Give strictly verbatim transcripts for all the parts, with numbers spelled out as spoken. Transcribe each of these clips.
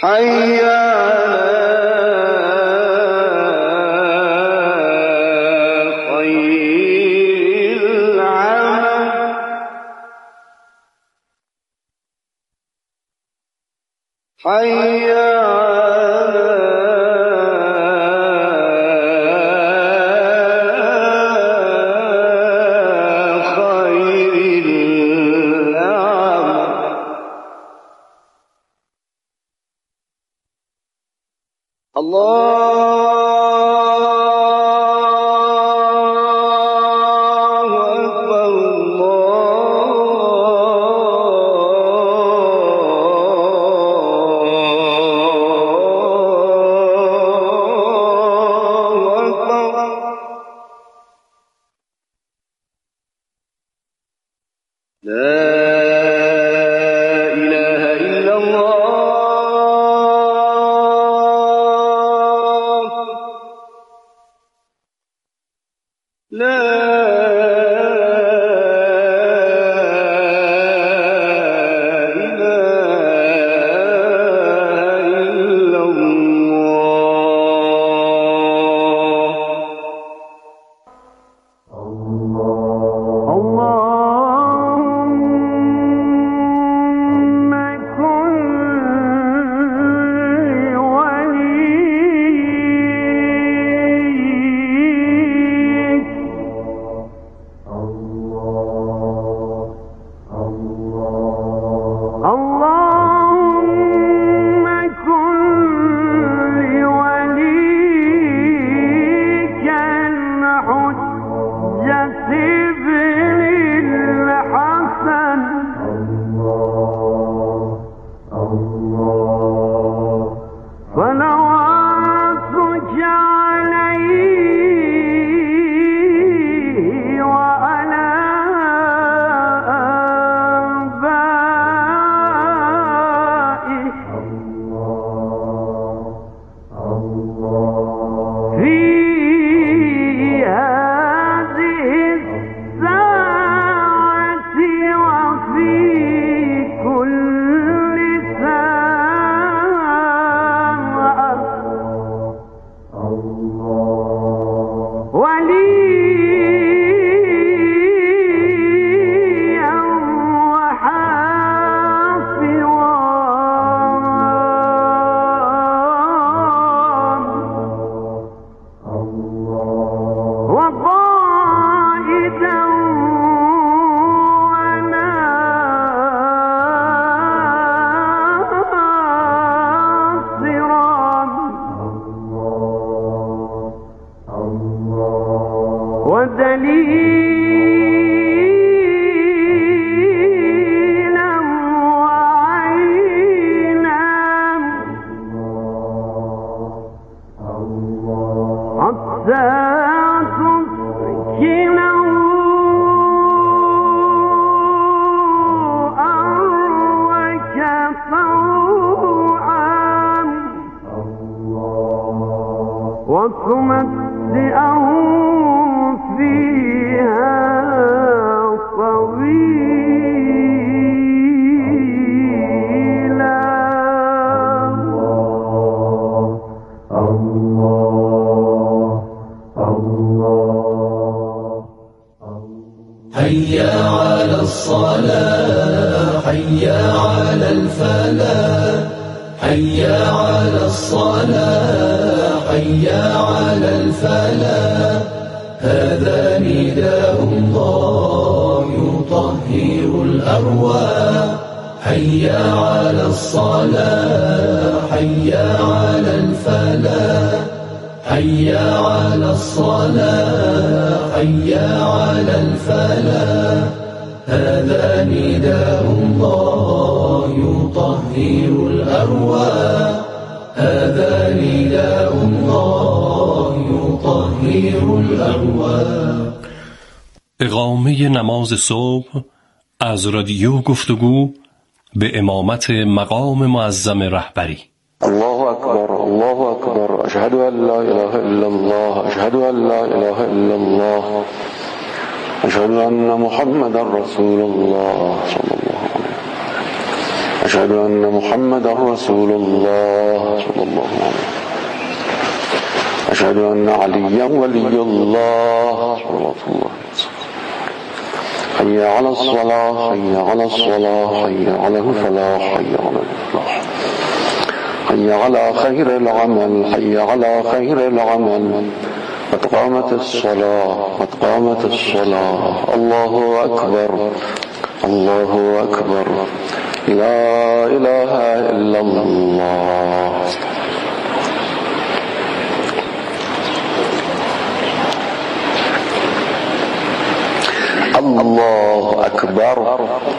حي على خير العمل حي على خير العمل الله أكبر الله أكبر لا إله إلا الله لا إله إلا الله اللهم كن وليك اللهم كن لوليك الحجة ابن الحسن صلواتك عليه وعلى آبائه في هذه الساعة وفي كل ساعة وليا وحافظا وقائدا وناصرا ودليلا وعينا حتى تسكنه أرضك طوعا وتمتعه فيها طويلا حي على الصلاة حي على الفلاح حي على الصلاة حي على الفلاح هذا نداء الله يطهر الأرواح حي على الصلاة حي على الفلاح حي على الصلاة حي على الفلاح هذا نداء الله يطهر الأرواح هذا نداء الله يطهر الأرواح. اقامه نماز صبح از رادیو گفتگو به امامت مقام معظم رهبری. الله أكبر الله أكبر أشهد أن لا إله إلا الله أشهد أن لا إله إلا الله أشهد أن محمد رسول الله صلى الله عليه وسلم. أشهد أن محمدا رسول الله صلى الله عليه وسلم. أشهد أن عليا ولي الله صلى الله عليه وسلم. حي على الصلاة حي على الصلاة حي على الفلاح حي على الفلاح حي على خير العمل حي على خير العمل. قد قامت الصلاة قد قامت الصلاة. الله أكبر الله أكبر. لا إله إلا الله. الله أكبر.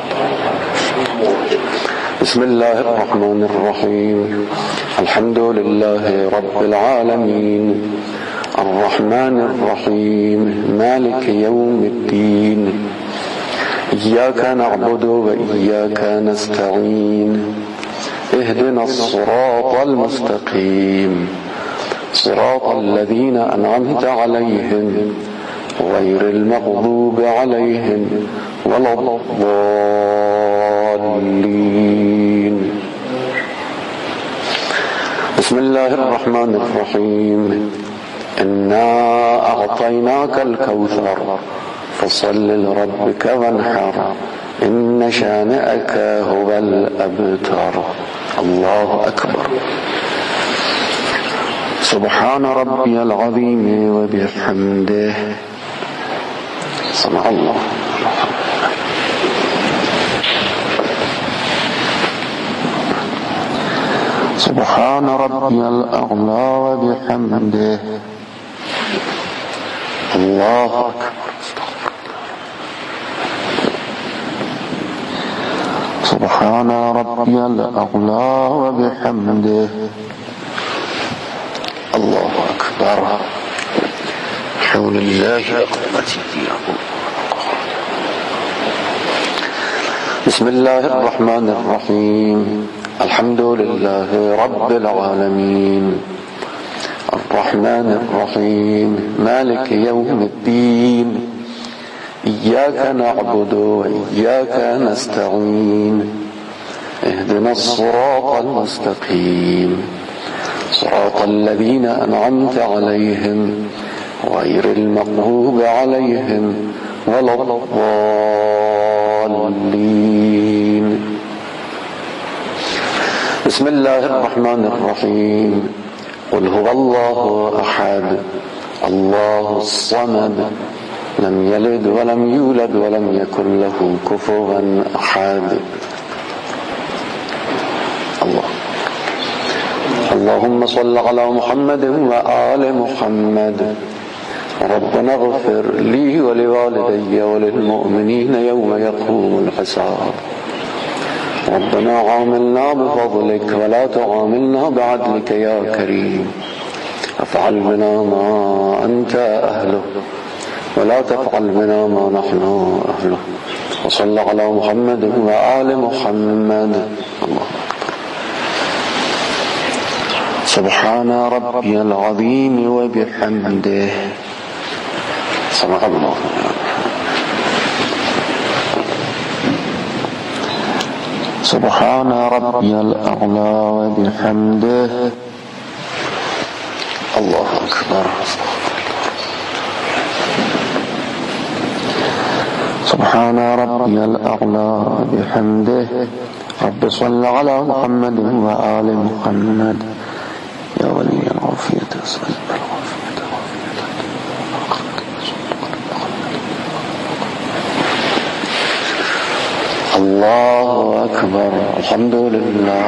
بسم الله الرحمن الرحيم. الحمد لله رب العالمين الرحمن الرحيم مالك يوم الدين. إياك نعبد وإياك نستعين. اهدنا الصراط المستقيم صراط الذين أنعمت عليهم غير المغضوب عليهم ولا الضالين. بسم الله الرحمن الرحيم. إنا أعطيناك الكوثر فصل لربك وانحر إن شانئك هو الأبتر. الله أكبر. سبحان ربي العظيم وبحمده. سمع الله. سبحان ربي الأعلى وبحمده. الله أكبر. سبحان ربي الأعلى وبحمده. الله أكبر. حول الله قوته. بسم الله الرحمن الرحيم. الحمد لله رب العالمين الرحمن الرحيم مالك يوم الدين. إياك نعبد وإياك نستعين. اهدنا الصراط المستقيم صراط الذين أنعمت عليهم غير المغضوب عليهم ولا الضالين. بسم الله الرحمن الرحيم. قل هو الله أحد الله الصمد لم يلد ولم يولد ولم يكن له كفوا أحد. الله. اللهم صل على محمد وآل محمد. ربنا اغفر لي ولوالدي وللمؤمنين يوم يقوم الحساب. ربنا عاملنا بفضلك ولا تعاملنا بعدلك يا كريم. افعل بنا ما أنت أهله ولا تفعل بنا ما نحن أهله. وصل على محمد وآل محمد. الله. سبحان ربي العظيم وبحمده. سمع الله. سبحان ربي الأعلى وبحمده. الله أكبر. سبحان ربي الأعلى وبحمده. رب صل على محمد وآل محمد. يا ولي العافية أسأل العافية. الله أكبر. الحمد لله.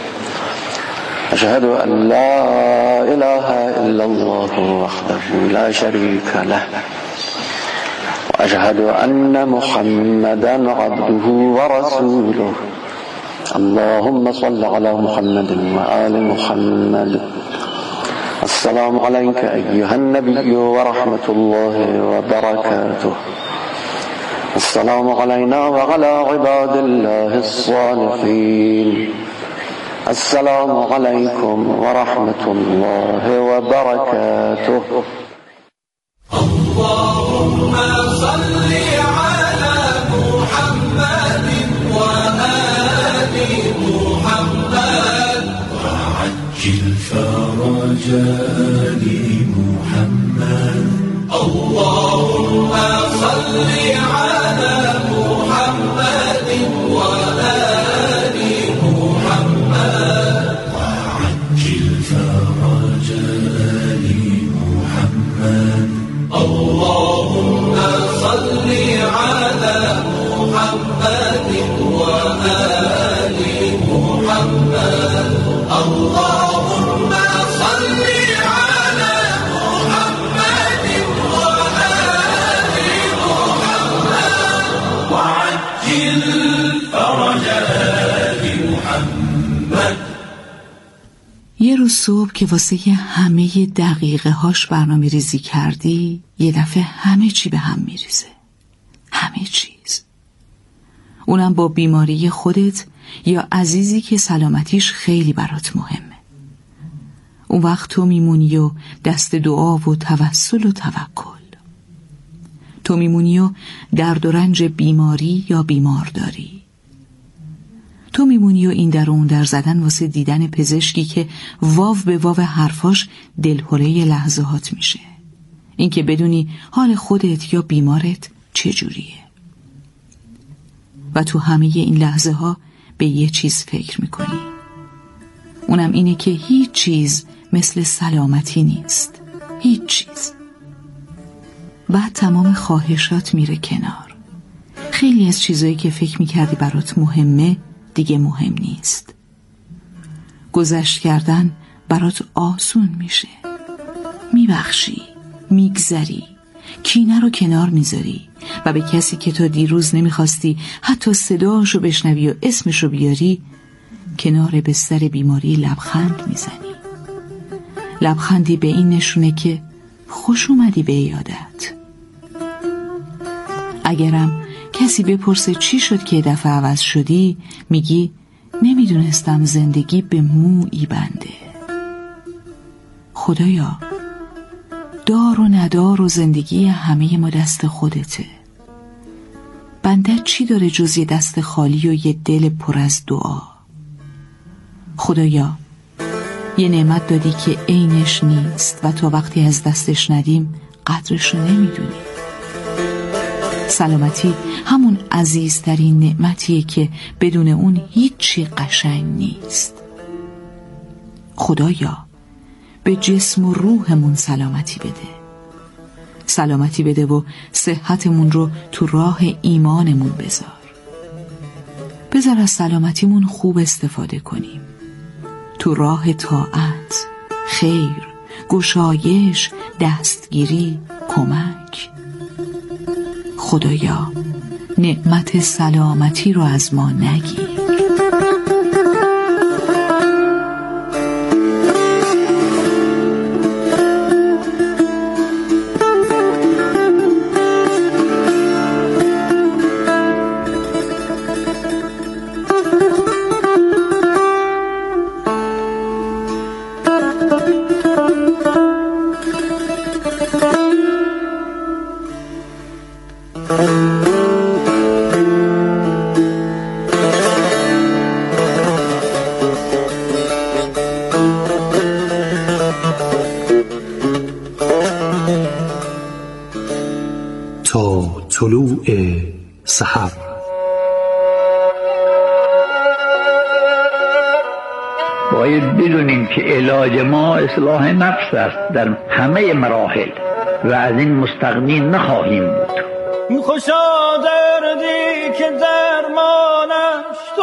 أشهد أن لا إله إلا الله وحده لا شريك له وأشهد أن محمدا عبده ورسوله. اللهم صل على محمد وآل محمد. السلام عليك أيها النبي ورحمة الله وبركاته. السلام علينا وعلى عباد الله الصالحين. السلام عليكم ورحمة الله وبركاته. اللهم صل على محمد وآل محمد. وعجل فرج لمحمد اللهم صل على محمد وآل محمد وعجل فرج لمحمد اللهم صل على محمد وآل محمد اللهم صل على محمد وآل محمد وعجل فرج آل محمد. یه روز صبح که واسه همه دقیقه هاش برنامه ریزی کردی، یه دفعه همه چی به هم میریزه. همه چیز. اونم با بیماری خودت یا عزیزی که سلامتیش خیلی برات مهمه. اون وقت تو میمونی و دست دعا و توسل و توکل. تو میمونی و درد و رنج بیماری یا بیمار داری. تو میمونی و این در و اون در زدن واسه دیدن پزشکی که واو به واو حرفاش دلهره لحظات میشه. این که بدونی حال خودت یا بیمارت چجوریه. و تو همه این لحظه ها به یه چیز فکر میکنی. اونم اینه که هیچ چیز مثل سلامتی نیست. هیچ چیز. بعد تمام خواهشات میره کنار. خیلی از چیزایی که فکر میکردی برات مهمه دیگه مهم نیست. گذشت کردن برات آسون میشه. میبخشی، میگذری، کینه رو کنار میذاری و به کسی که تا دیروز نمیخواستی حتی صداشو بشنوی و اسمشو بیاری، کنار بستر بیماری لبخند میزنی. لبخندی به این نشونه که خوش اومدی به یادت. اگرم کسی بپرسه چی شد که دفعه عوض شدی، میگی نمیدونستم زندگی به مویی بنده. خدایا، دار و ندار و زندگی همه ما دست خودته. بنده چی داره جز یه دست خالی و یه دل پر از دعا؟ خدایا، یه نعمت دادی که عینش نیست و تا وقتی از دستش ندیم قدرشو نمیدونی. سلامتی همون عزیزترین نعمتیه که بدون اون هیچی قشنگ نیست. خدایا، به جسم و روحمون سلامتی بده. سلامتی بده و صحتمون رو تو راه ایمانمون بذار. بذار از سلامتیمون خوب استفاده کنیم. تو راه طاعت، خیر، گشایش، دستگیری، کمک. خدایا، نعمت سلامتی رو از ما نگیر. تا طلوع سحر. باید بدونیم که علاج ما اصلاح نفس است در همه مراحل و از این مستغنی نخواهیم بود. خوشا دردی که درمانش تو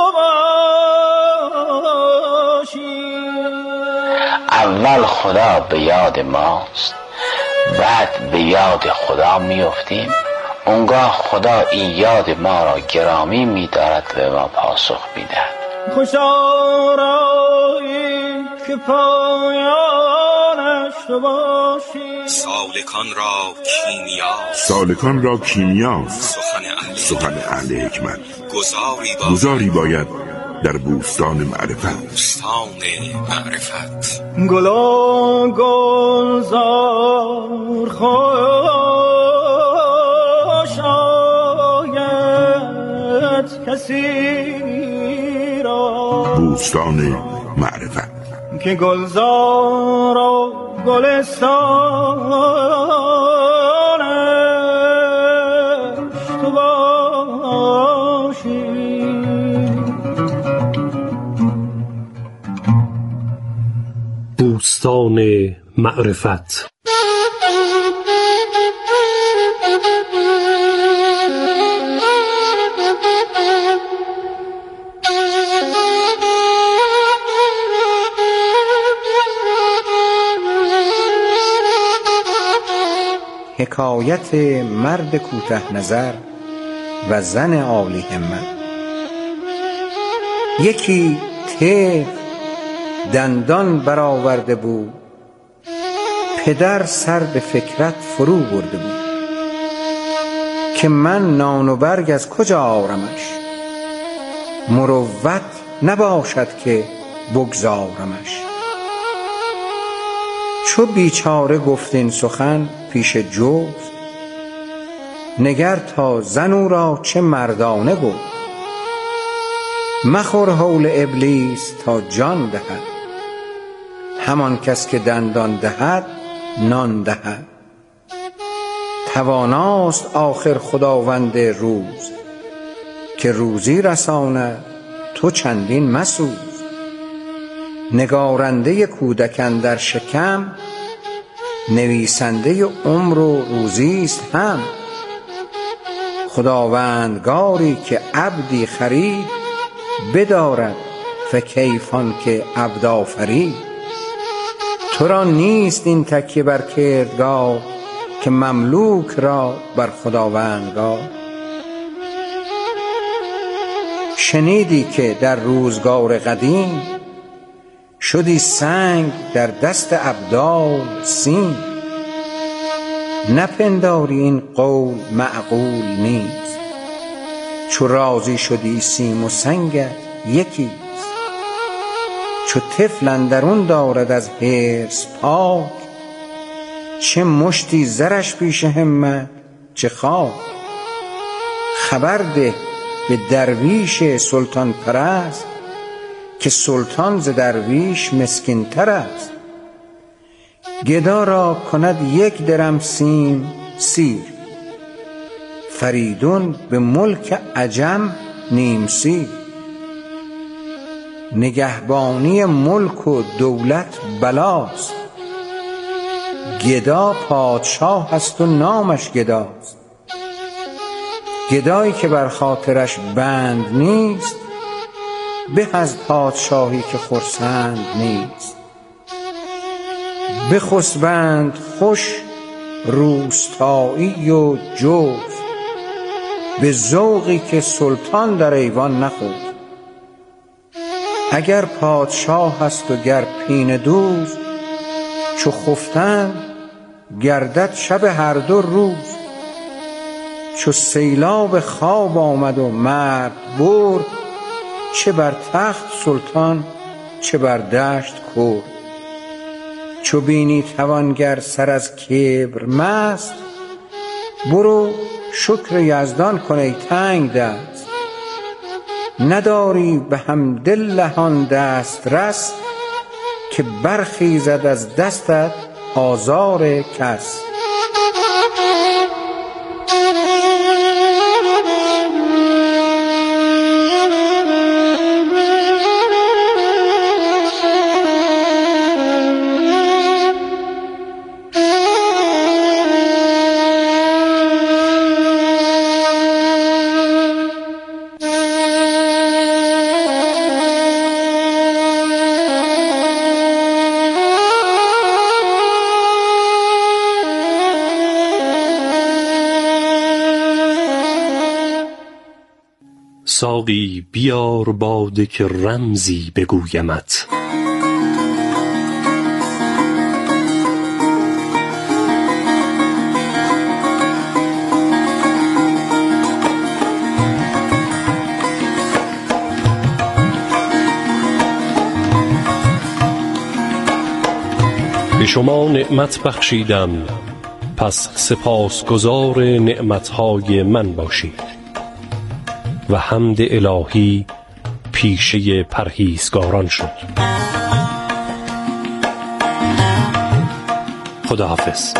باشی. اول خدا به یاد ماست، بعد به یاد خدا میافتیم. اونگاه خدا این یاد ما را گرامی می‌دارد و به ما پاسخ می‌دهد. خوشا رایی که پایانش تو باشی. سالکان را کیمیا سالکان را کیمیا سخن اهل, سخن اهل حکمت. گذاری باید, گذاری باید در بوستان معرفت. بوستان معرفت. گلا گلزار خوش آید کسی را. بوستان معرفت. که گلزار و گلستانش تو باشی. بوستان معرفت. حکایت مرد کوته نظر و زن عالی همت. یکی طفل دندان برآورده بود، پدر سر به فکرت فرو برده بود که من نان و برگ از کجا آرمش، مروت نباشد که بگذارمش. چو بیچاره گفت این سخن پیش جفت، نگر تا زن او را چه مردانه گفت. مخور هول ابلیس تا جان دهد، همان کس که دندان دهد نان دهد. تواناست آخر خداوند روز، که روزی رساند تو چندین مسوز. نگارنده کودک اندر شکم، نویسنده عمر و روزیست هم. خداوندگاری که عبدی خرید، بدارد فکیفان که عبد آفرید. تو را نیست این تکیه بر کردگار، که مملوک را بر خداوندگار. شنیدی که در روزگار قدیم، شدی سنگ در دست ابدال سیم. نپنداری این قول معقول نیست، چو راضی شدی سیم و سنگت یکیست. چو طفل اندرون دارد از حرص پاک، چه مشتی زرش پیش همت چه خاک. خبر ده به درویش سلطان پرست، که سلطان ز درویش مسکین تر است. گدا را کند یک درم سیم سیر، فریدون به ملک عجم نیم سیر. نگهبانی ملک و دولت بلاست، گدا پادشاه است و نامش گداست. گدایی که بر خاطرش بند نیست، به از پادشاهی که خرسند نیست. بخسبند خوش روستایی و جفت، به ذوقی که سلطان در ایوان نخفت. اگر پادشاه هست و گر پینه دوز، چو خفتند گردد شب هر دو روز. چو سیلاب خواب آمد و مرد برد، چه بر تخت سلطان چه بر دشت کرد. چو بینی توانگر سر از کبر مست، برو شکر یزدان کن ای تنگ دست. نداری به حمدالله دست رس، که برخیزد از دستت آزار کس. ساقی بیار باده که رمزی بگویمت. به شما نعمت بخشیدم، پس سپاسگزار نعمتهای من باشید و حمد الهی پیشه پرهیزگاران شد. خداحافظ.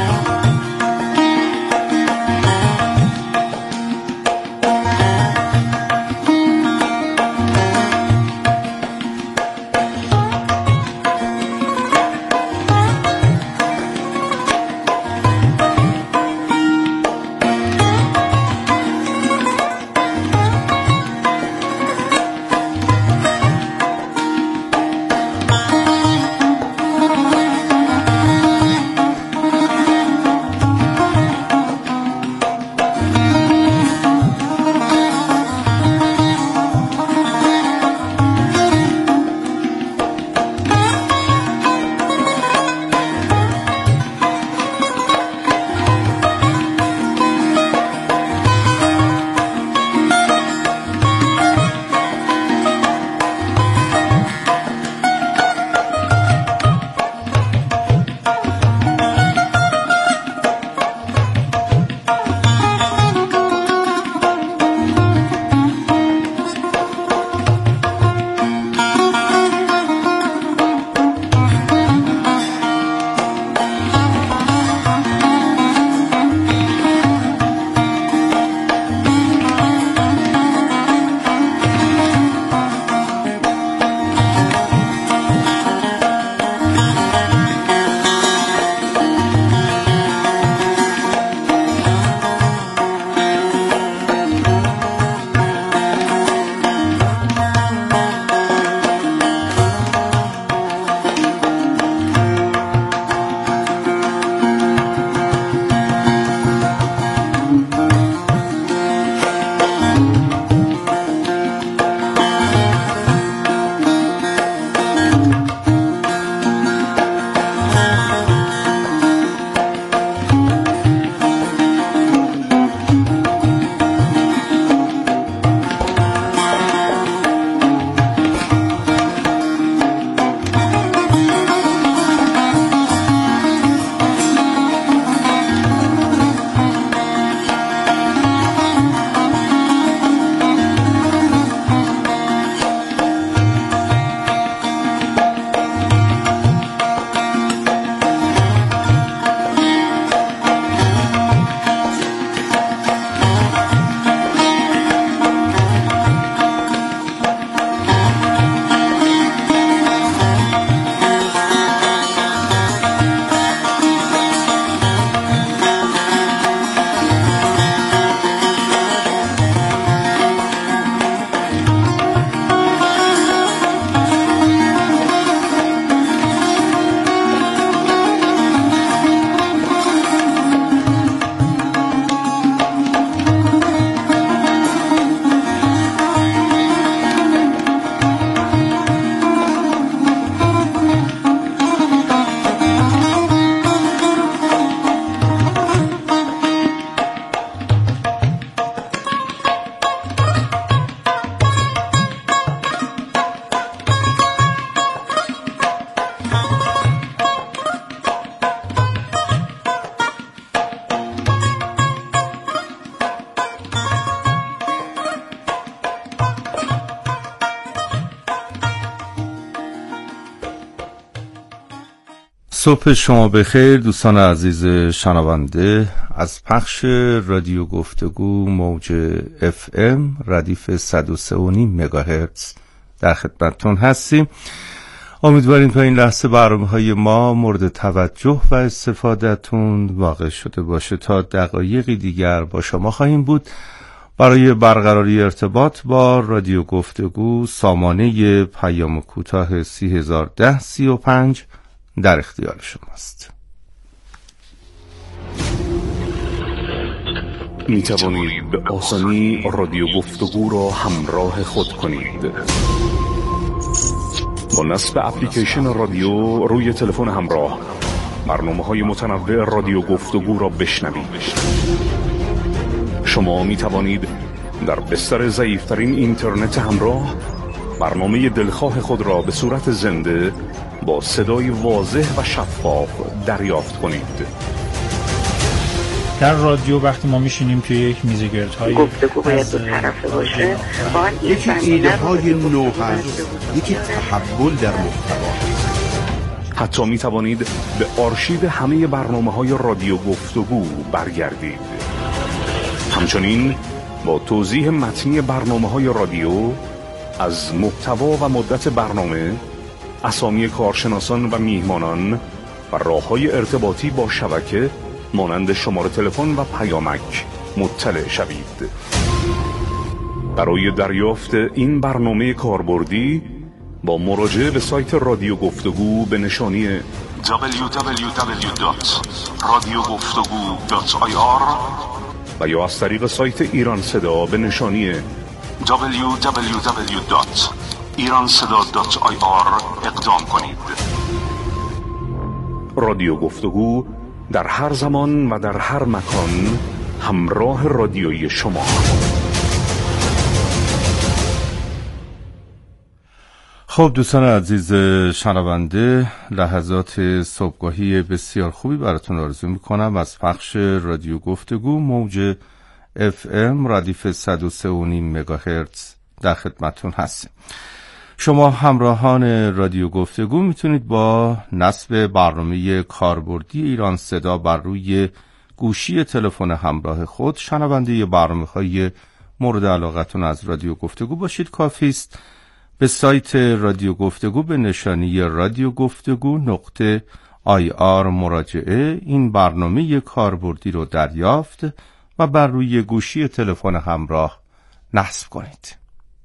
صبح شما بخیر دوستان عزیز شنونده. از پخش رادیو گفتگو موج اف ام ردیف صد و سه و نیم مگاهرتز در خدمتتون هستیم. امیدواریم تا این لحظه برنامه‌های ما مورد توجه و استفادهتون واقع شده باشه. تا دقایقی دیگر با شما خواهیم بود. برای برقراری ارتباط با رادیو گفتگو سامانه پیام کوتاه سی هزار و ده سی و پنج در اختیار شماست. می توانید به آسانی رادیو گفتگو را همراه خود کنید. با نصب اپلیکیشن رادیو روی تلفن همراه برنامه‌های متنوع رادیو گفتگو را بشنوید. شما می توانید در بستر ضعیف‌ترین اینترنت همراه برنامه دلخواه خود را به صورت زنده با صدای واضح و شفاف دریافت کنید. در رادیو وقتی ما میشینیم توی یک میز گردهای گفتگو باید دو طرفه باشه، یکی ایده های نو هست، یکی تحول در محتوا. حتی می توانید به آرشیو همه برنامه‌های رادیو گفتگو برگردید. همچنین با توضیح متنی برنامه‌های رادیو از محتوا و مدت برنامه، اسامی کارشناسان و میهمانان و راه‌های ارتباطی با شبکه مانند شماره تلفن و پیامک مطلع شوید. برای دریافت این برنامه کاربردی با مراجعه به سایت رادیو گفتگو به نشانی دبلیو دبلیو دبلیو دات رادیو گفتگو دات آی آر و یا از طریق سایت ایران صدا به نشانی دبلیو دبلیو دبلیو دات ایران صدا دات آی آر اقدام کنید. رادیو گفتگو در هر زمان و در هر مکان همراه رادیویی شما. خب دوستان عزیز شنونده، لحظات صبحگاهی بسیار خوبی براتون آرزو میکنم. از پخش رادیو گفتگو موج اف ام ردیف صد و سه و نیم مگاهرتز در خدمتون هستیم. شما همراهان رادیو گفتگو میتونید با نصب برنامه کاربردی ایران صدا بر روی گوشی تلفن همراه خود شنونده برنامه‌های مورد علاقتون از رادیو گفتگو باشید. کافی است به سایت رادیو گفتگو به نشانی رادیو گفتگو نقطه آی آر مراجعه این برنامه کاربردی رو دریافت و بر روی گوشی تلفن همراه نصب کنید.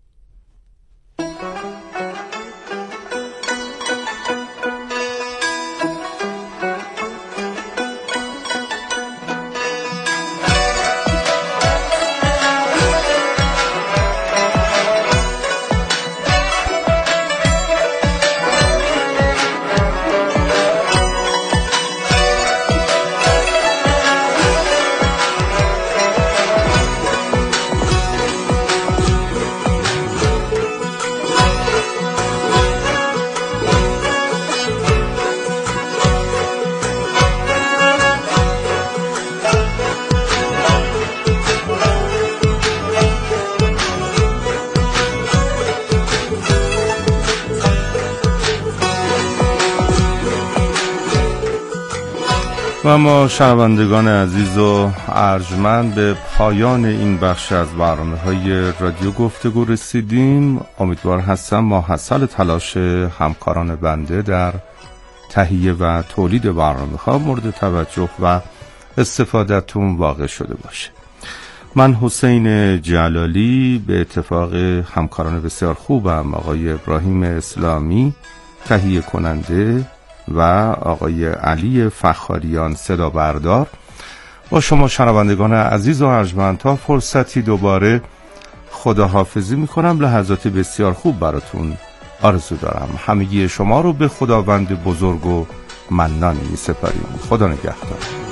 و ما شنوندگان عزیز و ارجمند به پایان این بخش از برنامه‌های رادیو گفتگو رسیدیم. امیدوار هستم ماحصل تلاش همکاران بنده در تهیه و تولید برنامه‌ها مورد توجه و استفادهتون واقع شده باشه. من حسین جلالی به اتفاق همکاران بسیار خوبم، آقای ابراهیم اسلامی تهیه کننده و آقای علی فخاریان صدا بردار، با شما شنوندگان عزیز و ارجمند تا فرصتی دوباره خداحافظی میکنم. لحظات بسیار خوب براتون آرزو دارم. همگی شما رو به خداوند بزرگ و منان میسپاریم. خدا نگهدار.